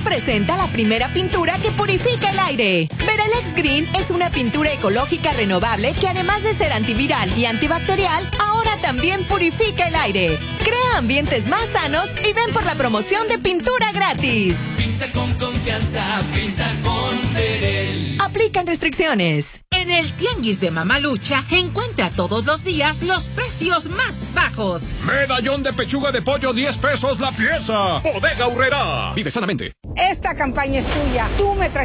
presenta la primera pintura que purifica el aire. Verelex Green es una pintura ecológica renovable que además de ser antiviral y antibacterial, ahora también purifica el aire. Crea ambientes más sanos y ven por la promoción de pintura gratis. Pinta con confianza, pinta con Verel. Aplican restricciones. En el Tianguis de Mamalucha encuentra todos los días los precios más bajos. Medallón de pechuga de pollo, 10 pesos la pieza. Bodega Aurrerá. Vive sanamente. Esta campaña es tuya. Tú me trajiste